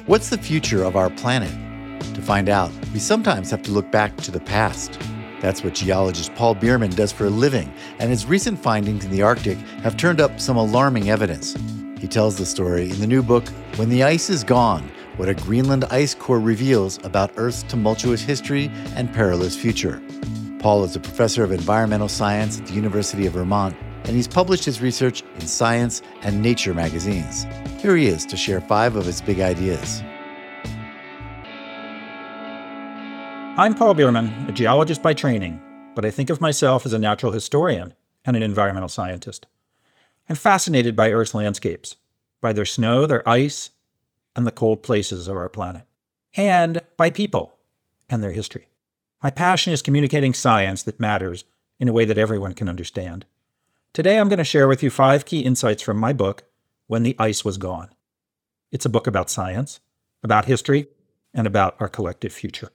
What's the future of our planet? To find out, we sometimes have to look back to the past. That's what geologist Paul Bierman does for a living, and his recent findings in the Arctic have turned up some alarming evidence. He tells the story in the new book, When the Ice is Gone, What a Greenland Ice Core Reveals About Earth's Tumultuous History and Perilous Future. Paul is a professor of environmental science at the University of Vermont, and he's published his research in Science and Nature magazines. Here he is to share 5 of his big ideas. I'm Paul Bierman, a geologist by training, but I think of myself as a natural historian and an environmental scientist. I'm fascinated by Earth's landscapes, by their snow, their ice, and the cold places of our planet, and by people and their history. My passion is communicating science that matters in a way that everyone can understand. Today I'm going to share with you 5 key insights from my book, When the Ice Was Gone. It's a book about science, about history, and about our collective future.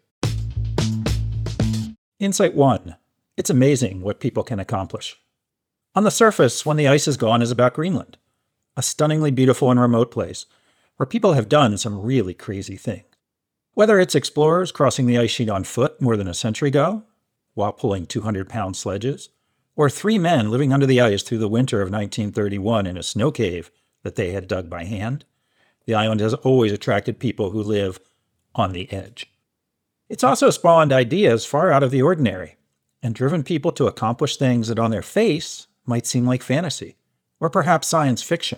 Insight 1. It's amazing what people can accomplish. On the surface, When the Ice Is Gone is about Greenland, a stunningly beautiful and remote place where people have done some really crazy things. Whether it's explorers crossing the ice sheet on foot more than a century ago, while pulling 200-pound sledges, or 3 men living under the ice through the winter of 1931 in a snow cave that they had dug by hand, the island has always attracted people who live on the edge. It's also spawned ideas far out of the ordinary and driven people to accomplish things that on their face might seem like fantasy or perhaps science fiction.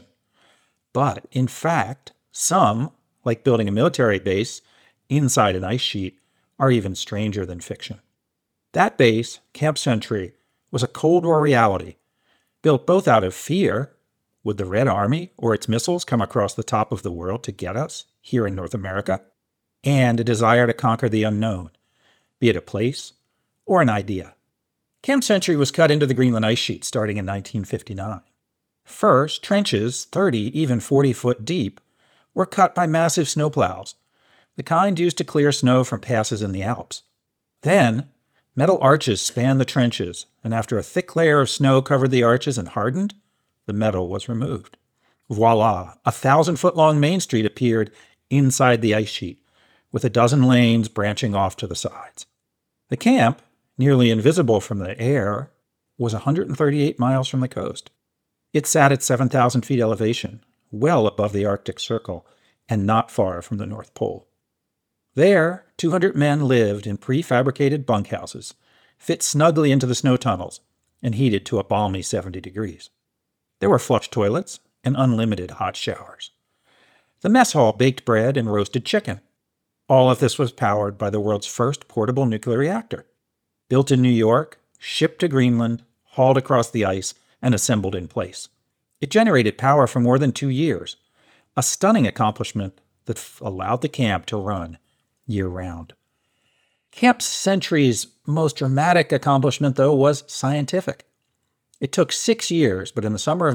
But in fact, some, like building a military base inside an ice sheet, are even stranger than fiction. That base, Camp Century, was a Cold War reality, built both out of fear, would the Red Army or its missiles come across the top of the world to get us here in North America, and a desire to conquer the unknown, be it a place or an idea. Camp Century was cut into the Greenland ice sheet starting in 1959. First, trenches, 30, even 40 foot deep, were cut by massive snowplows, the kind used to clear snow from passes in the Alps. Then, metal arches spanned the trenches, and after a thick layer of snow covered the arches and hardened, the metal was removed. Voila! A 1,000-foot-long Main Street appeared inside the ice sheet, with a dozen lanes branching off to the sides. The camp, nearly invisible from the air, was 138 miles from the coast. It sat at 7,000 feet elevation, well above the Arctic Circle, and not far from the North Pole. There, 200 men lived in prefabricated bunkhouses, fit snugly into the snow tunnels, and heated to a balmy 70 degrees. There were flush toilets and unlimited hot showers. The mess hall baked bread and roasted chicken. All of this was powered by the world's first portable nuclear reactor. Built in New York, shipped to Greenland, hauled across the ice, and assembled in place. It generated power for more than 2 years, a stunning accomplishment that allowed the camp to run year-round. Camp Century's most dramatic accomplishment, though, was scientific. It took 6 years, but in the summer of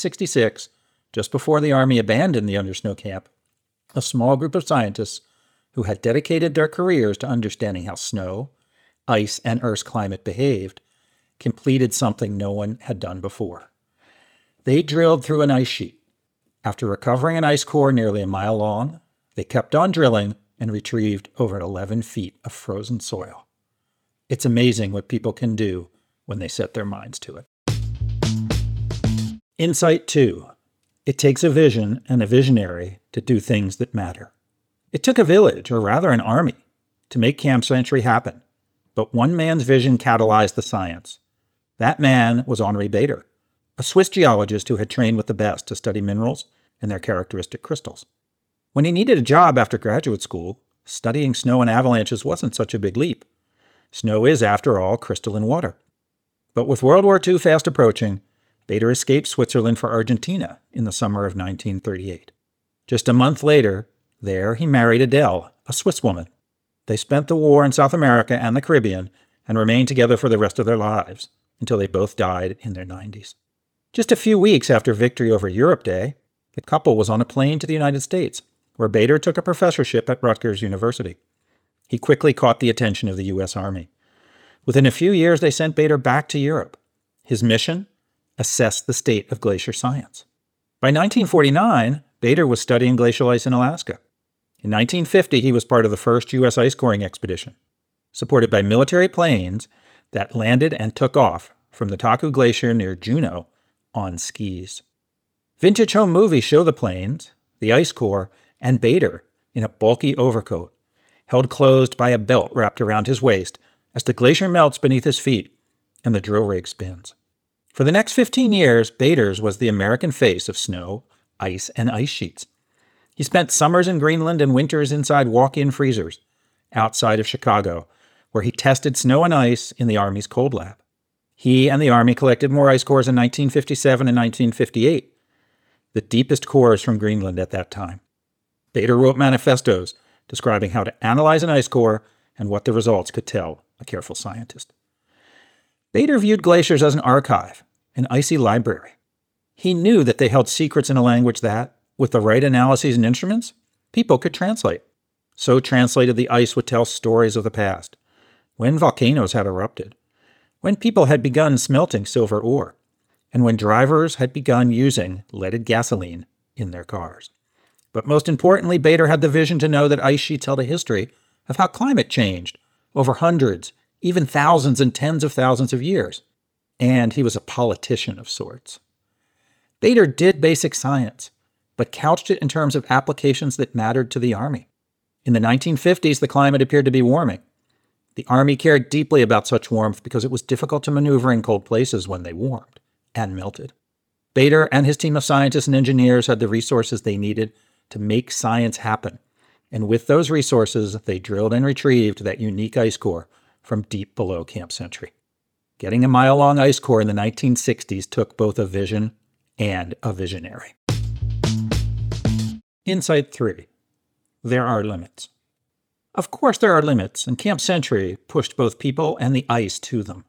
1966, just before the Army abandoned the Undersnow camp, a small group of scientists who had dedicated their careers to understanding how snow, ice, and Earth's climate behaved, completed something no one had done before. They drilled through an ice sheet. After recovering an ice core nearly a mile long, they kept on drilling and retrieved over 11 feet of frozen soil. It's amazing what people can do when they set their minds to it. Insight 2. It takes a vision and a visionary to do things that matter. It took a village, or rather an army, to make Camp Century happen. But one man's vision catalyzed the science. That man was Henri Bader, a Swiss geologist who had trained with the best to study minerals and their characteristic crystals. When he needed a job after graduate school, studying snow and avalanches wasn't such a big leap. Snow is, after all, crystalline water. But with World War II fast approaching, Bader escaped Switzerland for Argentina in the summer of 1938. Just a month later, there he married Adele, a Swiss woman. They spent the war in South America and the Caribbean and remained together for the rest of their lives, until they both died in their 90s. Just a few weeks after victory over Europe Day, the couple was on a plane to the United States, where Bader took a professorship at Rutgers University. He quickly caught the attention of the U.S. Army. Within a few years, they sent Bader back to Europe. His mission? Assess the state of glacier science. By 1949, Bader was studying glacial ice in Alaska. In 1950, he was part of the first U.S. ice coring expedition, supported by military planes that landed and took off from the Taku Glacier near Juneau on skis. Vintage home movies show the planes, the ice core, and Bader in a bulky overcoat, held closed by a belt wrapped around his waist as the glacier melts beneath his feet and the drill rig spins. For the next 15 years, Bader's was the American face of snow, ice, and ice sheets. He spent summers in Greenland and winters inside walk-in freezers outside of Chicago, where he tested snow and ice in the Army's cold lab. He and the Army collected more ice cores in 1957 and 1958, the deepest cores from Greenland at that time. Bader wrote manifestos describing how to analyze an ice core and what the results could tell a careful scientist. Bader viewed glaciers as an archive, an icy library. He knew that they held secrets in a language that, with the right analyses and instruments, people could translate. So translated, the ice would tell stories of the past, when volcanoes had erupted, when people had begun smelting silver ore, and when drivers had begun using leaded gasoline in their cars. But most importantly, Bader had the vision to know that ice sheets held a history of how climate changed over hundreds, even thousands and tens of thousands of years. And he was a politician of sorts. Bader did basic science, but couched it in terms of applications that mattered to the Army. In the 1950s, the climate appeared to be warming. The Army cared deeply about such warmth because it was difficult to maneuver in cold places when they warmed and melted. Bader and his team of scientists and engineers had the resources they needed to make science happen. And with those resources, they drilled and retrieved that unique ice core from deep below Camp Century. Getting a mile-long ice core in the 1960s took both a vision and a visionary. Insight 3. There are limits. Of course there are limits, and Camp Century pushed both people and the ice to them.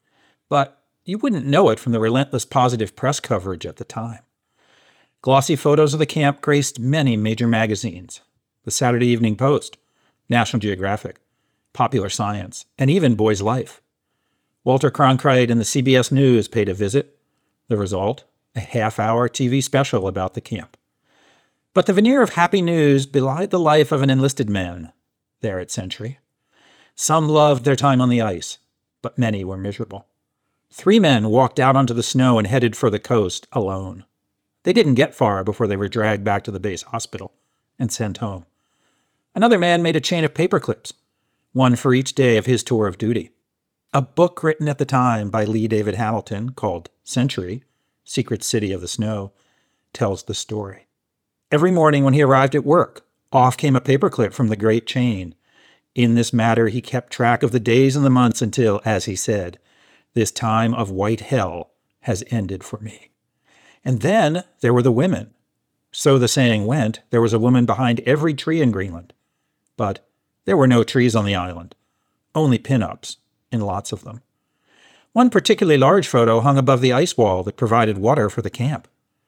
But you wouldn't know it from the relentless positive press coverage at the time. Glossy photos of the camp graced many major magazines: the Saturday Evening Post, National Geographic, Popular Science, and even Boy's Life. Walter Cronkite and the CBS News paid a visit. The result, a half-hour TV special about the camp. But the veneer of happy news belied the life of an enlisted man there at Century. Some loved their time on the ice, but many were miserable. 3 men walked out onto the snow and headed for the coast alone. They didn't get far before they were dragged back to the base hospital and sent home. Another man made a chain of paperclips, one for each day of his tour of duty. A book written at the time by Lee David Hamilton called Century, Secret City of the Snow, tells the story. Every morning when he arrived at work, off came a paperclip from the great chain. In this matter, he kept track of the days and the months until, as he said, "This time of white hell has ended for me." And then there were the women. So the saying went, there was a woman behind every tree in Greenland. But there were no trees on the island, only pin-ups, and lots of them. One particularly large photo hung above the ice wall that provided water for the camp.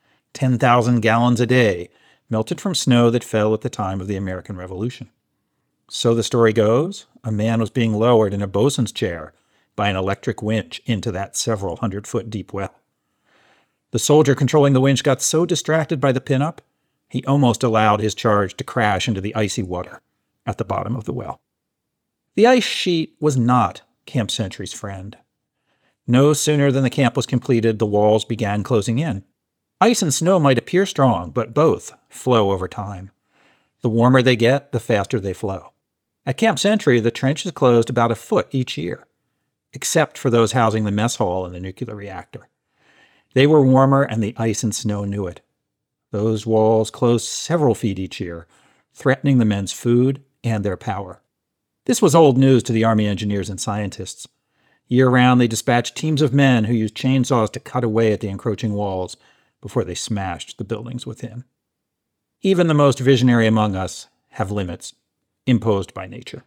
10,000 gallons a day, melted from snow that fell at the time of the American Revolution. So the story goes, a man was being lowered in a bosun's chair by an electric winch into that several hundred-foot deep well. The soldier controlling the winch got so distracted by the pinup, he almost allowed his charge to crash into the icy water at the bottom of the well. The ice sheet was not Camp Century's friend. No sooner than the camp was completed, the walls began closing in. Ice and snow might appear strong, but both flow over time. The warmer they get, the faster they flow. At Camp Century, the trenches closed about a foot each year, except for those housing the mess hall and the nuclear reactor. They were warmer, and the ice and snow knew it. Those walls closed several feet each year, threatening the men's food and their power. This was old news to the Army engineers and scientists. Year-round, they dispatched teams of men who used chainsaws to cut away at the encroaching walls before they smashed the buildings within. Even the most visionary among us have limits imposed by nature.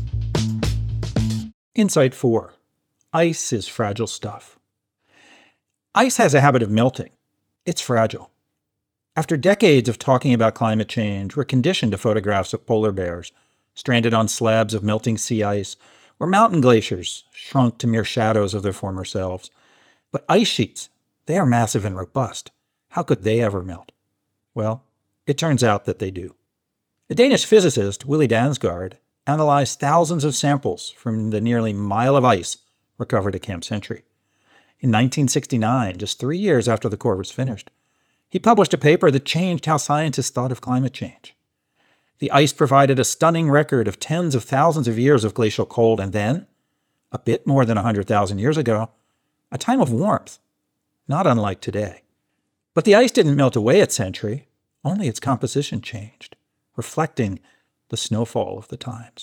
Insight 4. Ice is fragile stuff. Ice has a habit of melting. It's fragile. After decades of talking about climate change, we're conditioned to photographs of polar bears stranded on slabs of melting sea ice, or mountain glaciers shrunk to mere shadows of their former selves. But ice sheets, they are massive and robust. How could they ever melt? Well, it turns out that they do. The Danish physicist Willy Dansgaard analyzed thousands of samples from the nearly mile of ice recovered at Camp Century. In 1969, just 3 years after the core was finished, he published a paper that changed how scientists thought of climate change. The ice provided a stunning record of tens of thousands of years of glacial cold, and then, a bit more than 100,000 years ago, a time of warmth, not unlike today. But the ice didn't melt away at Century, only its composition changed, reflecting the snowfall of the times.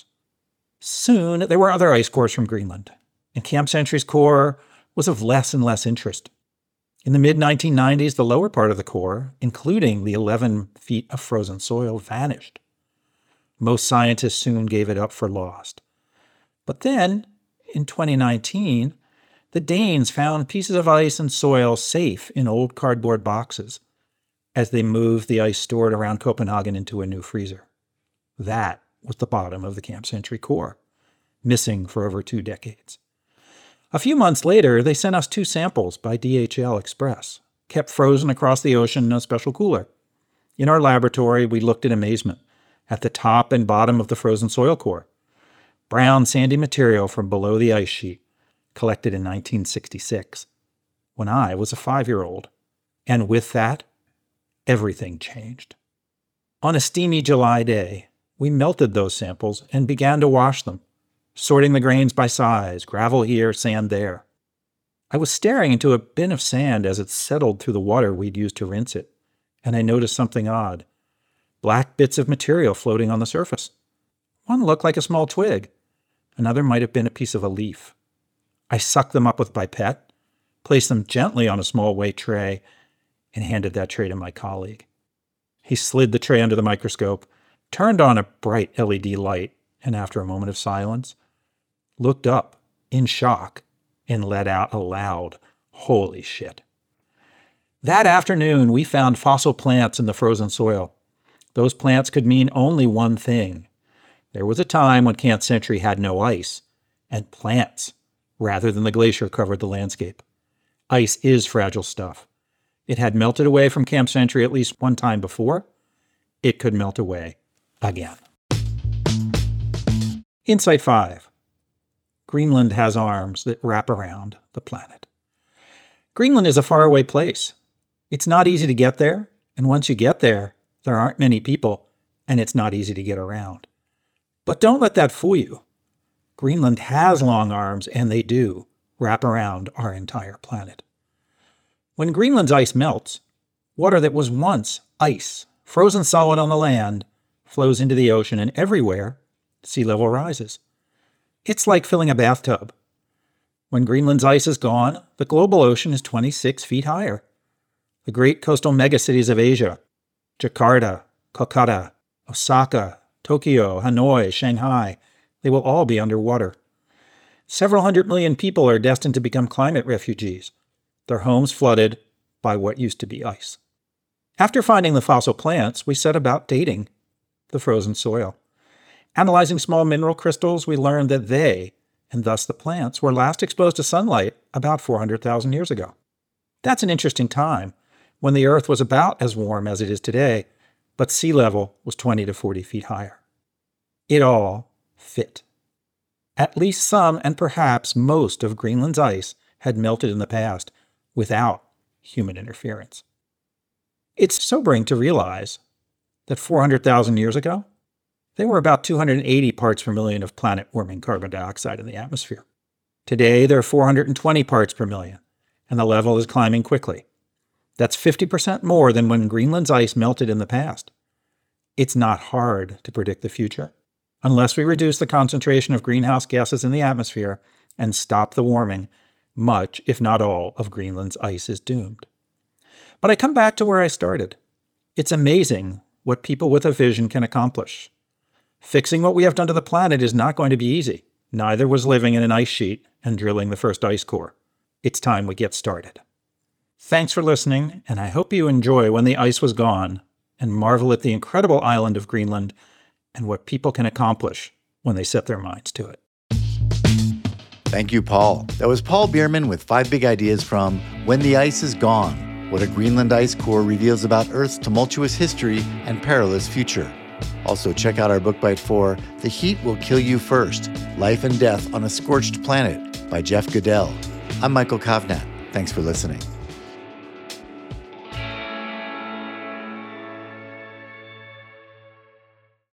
Soon, there were other ice cores from Greenland, and Camp Century's core was of less and less interest. In the mid-1990s, the lower part of the core, including the 11 feet of frozen soil, vanished. Most scientists soon gave it up for lost. But then, in 2019, the Danes found pieces of ice and soil safe in old cardboard boxes as they moved the ice stored around Copenhagen into a new freezer. That was the bottom of the Camp Century core, missing for over 2 decades. A few months later, they sent us 2 samples by DHL Express, kept frozen across the ocean in a special cooler. In our laboratory, we looked in amazement at the top and bottom of the frozen soil core. Brown, sandy material from below the ice sheet, collected in 1966, when I was a 5-year-old. And with that, everything changed. On a steamy July day, we melted those samples and began to wash them, sorting the grains by size, gravel here, sand there. I was staring into a bin of sand as it settled through the water we'd used to rinse it, and I noticed something odd. Black bits of material floating on the surface. One looked like a small twig. Another might have been a piece of a leaf. I sucked them up with pipette, placed them gently on a small weight tray, and handed that tray to my colleague. He slid the tray under the microscope, turned on a bright LED light, and after a moment of silence, looked up in shock and let out a loud, "Holy shit." That afternoon, we found fossil plants in the frozen soil. Those plants could mean only one thing. There was a time when Camp Century had no ice, and plants, rather than the glacier, covered the landscape. Ice is fragile stuff. It had melted away from Camp Century at least one time before. It could melt away again. Insight 5. Greenland has arms that wrap around the planet. Greenland is a faraway place. It's not easy to get there, and once you get there, there aren't many people, and it's not easy to get around. But don't let that fool you. Greenland has long arms, and they do wrap around our entire planet. When Greenland's ice melts, water that was once ice, frozen solid on the land, flows into the ocean, and everywhere, sea level rises. It's like filling a bathtub. When Greenland's ice is gone, the global ocean is 26 feet higher. The great coastal megacities of Asia, Jakarta, Kolkata, Osaka, Tokyo, Hanoi, Shanghai, they will all be underwater. Several 100 million people are destined to become climate refugees, their homes flooded by what used to be ice. After finding the fossil plants, we set about dating the frozen soil. Analyzing small mineral crystals, we learned that they, and thus the plants, were last exposed to sunlight about 400,000 years ago. That's an interesting time, when the Earth was about as warm as it is today, but sea level was 20 to 40 feet higher. It all fit. At least some, and perhaps most, of Greenland's ice had melted in the past without human interference. It's sobering to realize that 400,000 years ago, there were about 280 parts per million of planet-warming carbon dioxide in the atmosphere. Today, there are 420 parts per million, and the level is climbing quickly. That's 50% more than when Greenland's ice melted in the past. It's not hard to predict the future, unless we reduce the concentration of greenhouse gases in the atmosphere and stop the warming. Much, if not all, of Greenland's ice is doomed. But I come back to where I started. It's amazing what people with a vision can accomplish. Fixing what we have done to the planet is not going to be easy. Neither was living in an ice sheet and drilling the first ice core. It's time we get started. Thanks for listening, and I hope you enjoy When the Ice Was Gone and marvel at the incredible island of Greenland and what people can accomplish when they set their minds to it. Thank you, Paul. That was Paul Bierman with 5 big ideas from When the Ice Is Gone, what a Greenland ice core reveals about Earth's tumultuous history and perilous future. Also, check out our book bite for The Heat Will Kill You First, Life and Death on a Scorched Planet by Jeff Goodell. I'm Michael Kovnat. Thanks for listening.